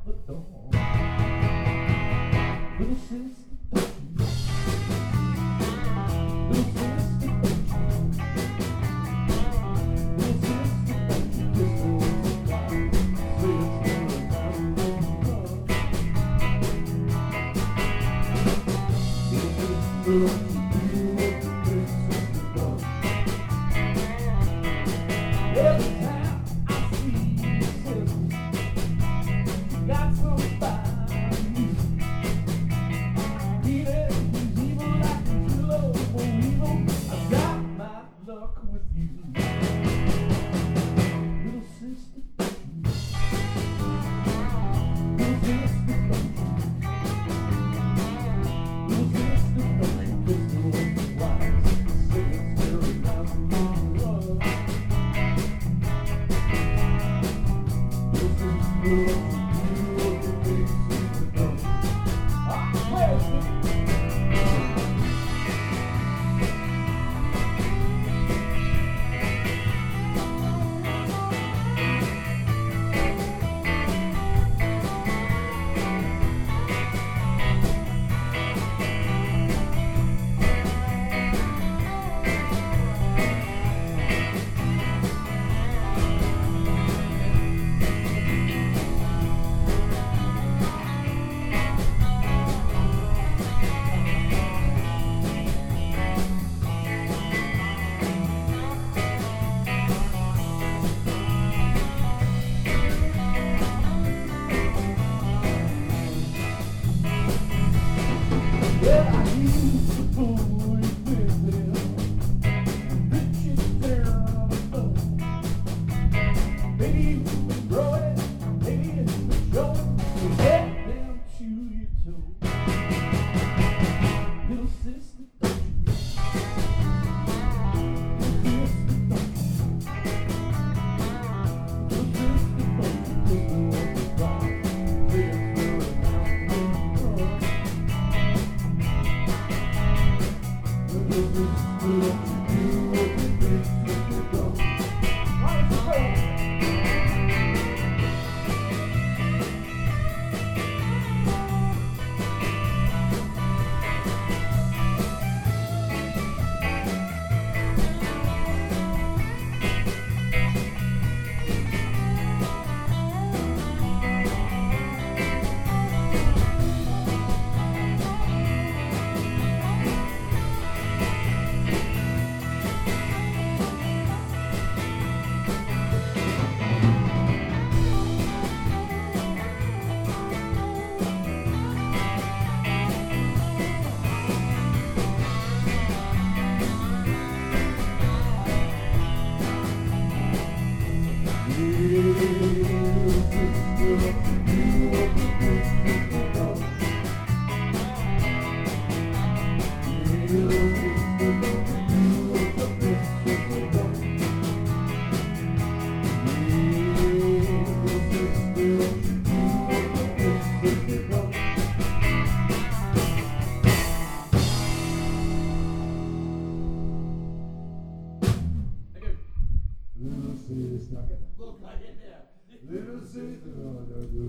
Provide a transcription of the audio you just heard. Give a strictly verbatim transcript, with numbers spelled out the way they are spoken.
the door. Little sister, don't you? Little sister, don't you? Little sister, don't you kiss the sky? Say it's never time to love. Little sister, don't you do what the big sister does? Every time I see you, sister, you got somebody new. Even who's evil like a pillow for evil, I got my luck with you. Little sister, don't you? Little sister, don't you? Little sister, don't you kiss the old wise? Say it's very nice to be loved. Little sister, don't you do what the big sister does? Ah, where's the well, I used to fool you with them, riches there on the floor. Maybe you would grow it, maybe you would show it, you let them chew your toe. Little sister, don't you? Little sister, don't you? Little sister, don't you kiss the one you got? Say it's very nice to be loved. Little sister, don't you do what the big sister does? Why is it so? Little sister, little sister,